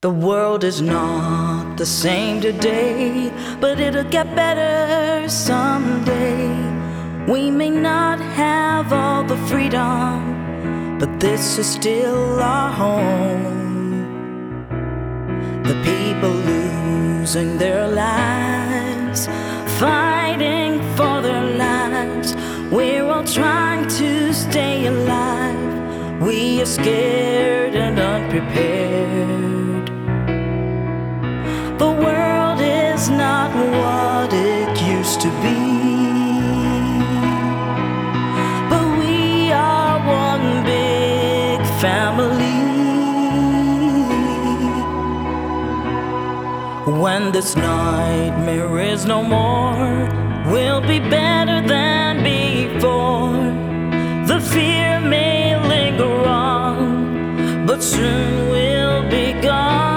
The world is not the same today, but it'll get better someday. We may not have all the freedom, but this is still our home. The people losing their lives, fighting for their lives. We're all trying to stay alive. We are scared and unprepared. The world is not what it used to be, but we are one big family. When this nightmare is no more, we'll be better than before. The fear may linger on, but soon we'll be gone.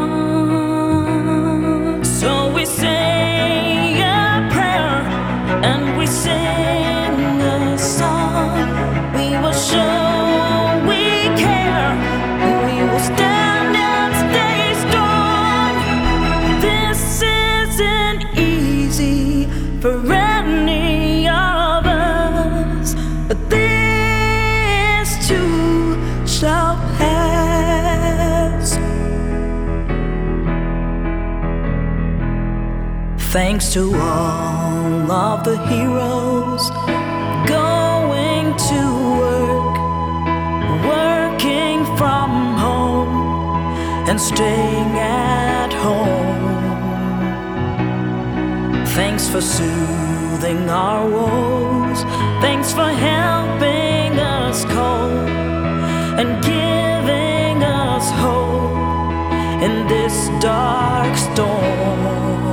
So we say a prayer and we sing a song. We will show we care. We will stand and stay strong. This isn't easy for any of us, but this too shall pass. Thanks to all of the heroes going to work, working from home and staying at home. Thanks for soothing our woes. Thanks for helping us cope and giving us hope in this dark storm.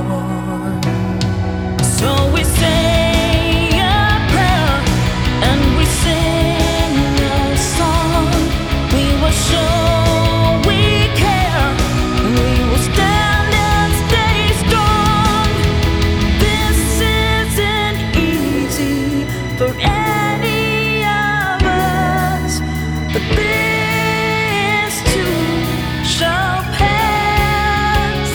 So we say a prayer and we sing a song. We will show we care. We will stand and stay strong. This isn't easy for any of us, but this too shall pass.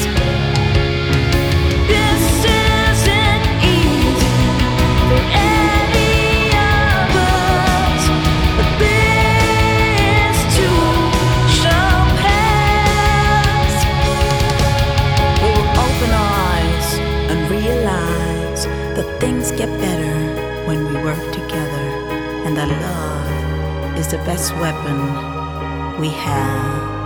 This isn't easy for any of us, but this too shall pass. We will open our eyes and realize that things get better when we work together, and that love is the best weapon we have.